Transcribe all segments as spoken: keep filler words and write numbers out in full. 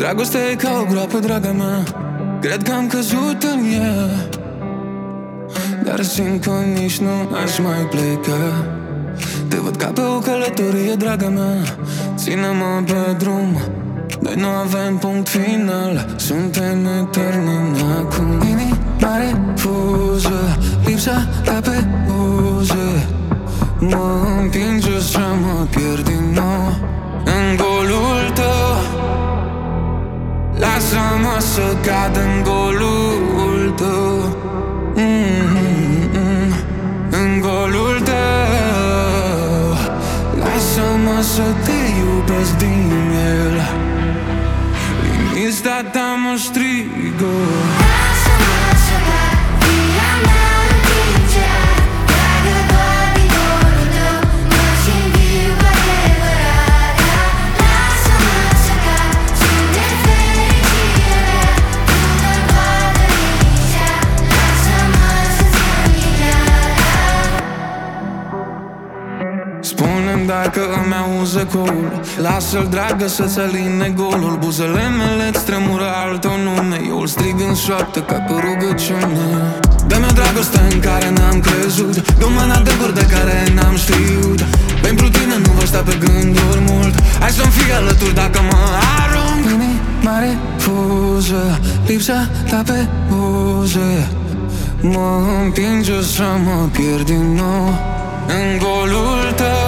Dragostea e ca o groapă, draga mea, cred că am căzut în ea, dar simt că nici nu aș mai pleca. Te văd ca pe o călătorie, draga mea, ține-mă pe drum. Noi nu avem punct final, suntem eterni acum. Inima refuză, lipsa ta pe buze mă împinge să mă pierd din nou în golul tău. Lasă-mă să cad în golul tău, mm-hmm. În golul tău. Lasă-mă să te iubesc din el. Liniștea ta mă strigă. Lasă-mă să cad, via mea împinge. Dragă doar din golul tău, mă simt viu cu adevărat. Lasă-mă să cad, sunt-mi fericirea mea. Nu mă poate liniștea, lasă-mă să-ți mă. Spune-mi dacă îmi auzi ecoul, lasă-l, dragă, să-ți aline golul. Buzele mele-ți tremură al tău nume, eu îl strig în șoaptă ca pe rugăciune. Dă-mi o dragoste în care n-am crezut, dă-mi mâna de gură de care n-am știut. Pentru tine nu voi sta pe gânduri mult, hai să-mi fii alături dacă mă arunc. Inima refuză, lipsa ta pe buze mă împinge să mă pierd din nou în golul tău.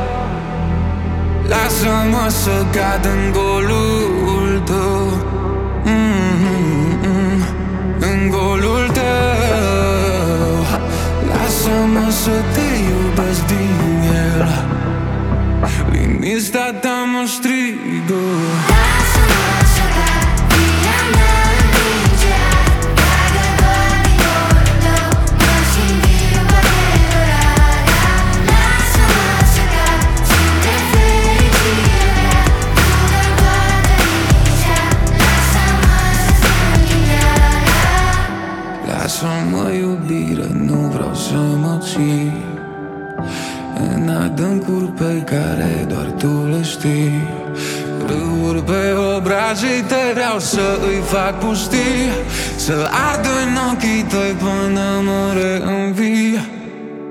Lasă-mă să cad în golul tău, mm-hmm. În golul tău. Lasă-mă să te iubesc din el. Liniștea ta mă strigă. Lasă-mă să cad, via mea împinge. Dragă doar din golul tău, mă simt viu cu adevărat. Lasă-mă să cad, sunt-mi fericirea mea. Nu mă poate liniștea, lasă-mă să-ți mă. Lasă-mă, iubire, nu vreau să mă ții în adâncuri pe care doar tu le știi. Râuri pe obrajii tăi vreau să îi fac pustii, să ard în ochii tăi până mă reînvii.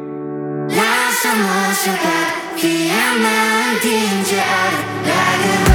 Lasă-mă să cad, via mea împinge. Dragă